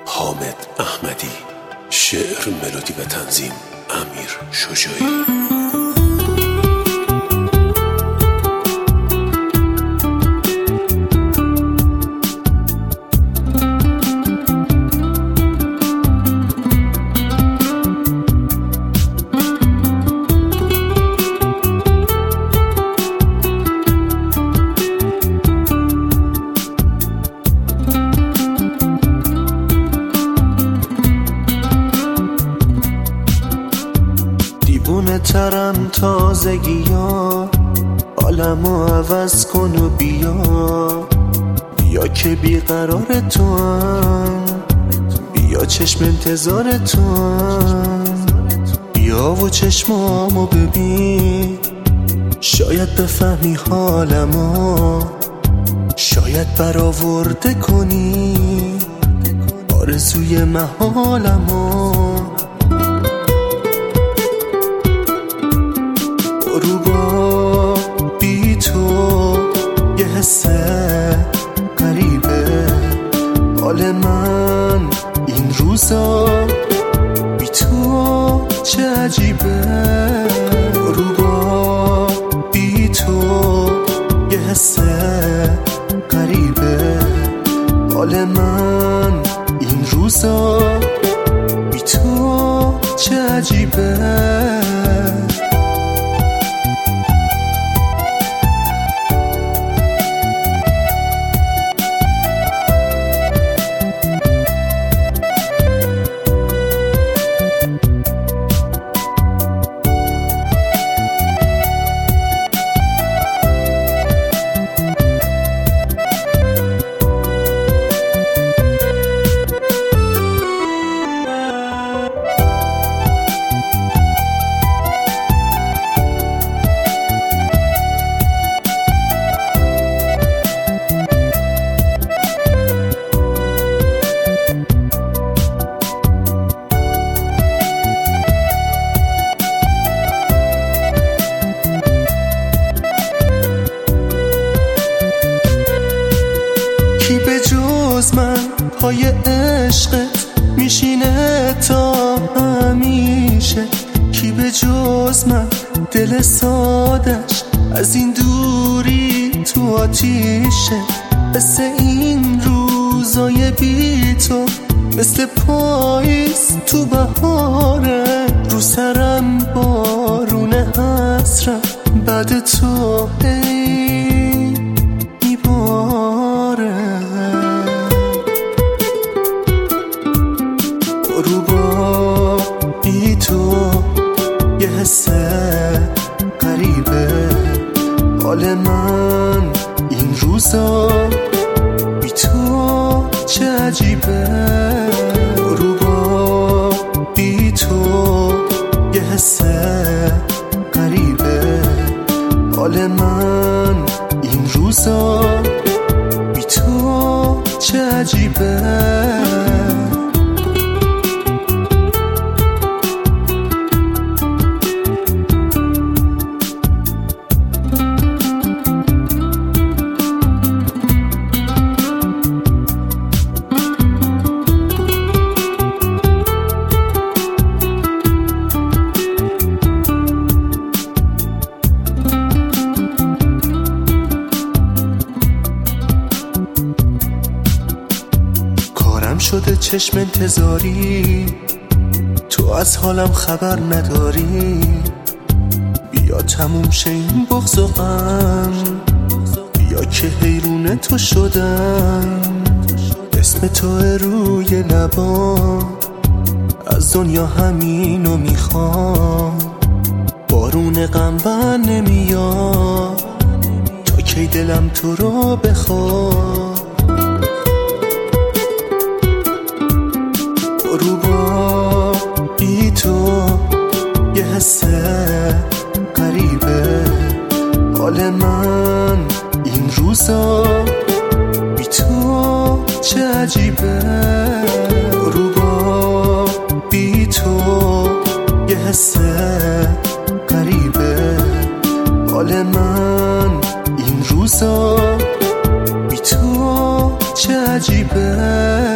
حامد احمدی. شعر، ملودی و تنظیم امیر شجاعی. دیوونه ترم تازگی ها، عالمو عوض کن و بیا که بیقرار تو هم، بیا چشم انتظار تو هم، بیا و چشمامو ببین، شاید بفهمی حالمو، شاید برآورده کنی آرزوی محالمو. غروبا بی تو یه حس غریبه، حال من این روزا بی تو چه عجیبه. غروبا بی تو یه حس غریبه، حال من این روزا بی تو چه عجیبه. کی به جز من پای عشقت میشینه تا همیشه، کی به جز من دل سادش از این دوری تو آتیشه. مثل این روزای بی تو، مثل پاییز تو بهاره، رو سرم بارون حسرت بعد تو غروبا بی تو یه حس غریبه، حال من این روزا بی تو چه عجیبه. غروبا بی تو یه حس غریبه، حال من این روزا بی تو چه عجیبه. شده چشم انتظاری، تو از حالم خبر نداری، بیا تموم شه این بغض و غم، بیا که حیرون تو شدم، اسم تو روی لبام، از دنیا همینو میخوام، بارون غم بر نمیاد تا کی دلم تو رو بخواد. غروبا بی تو یه حس غریبه، حال من این روزا بی تو چه عجیبه. غروبا بی تو یه حس غریبه، حال من این روزا بی تو چه عجیبه.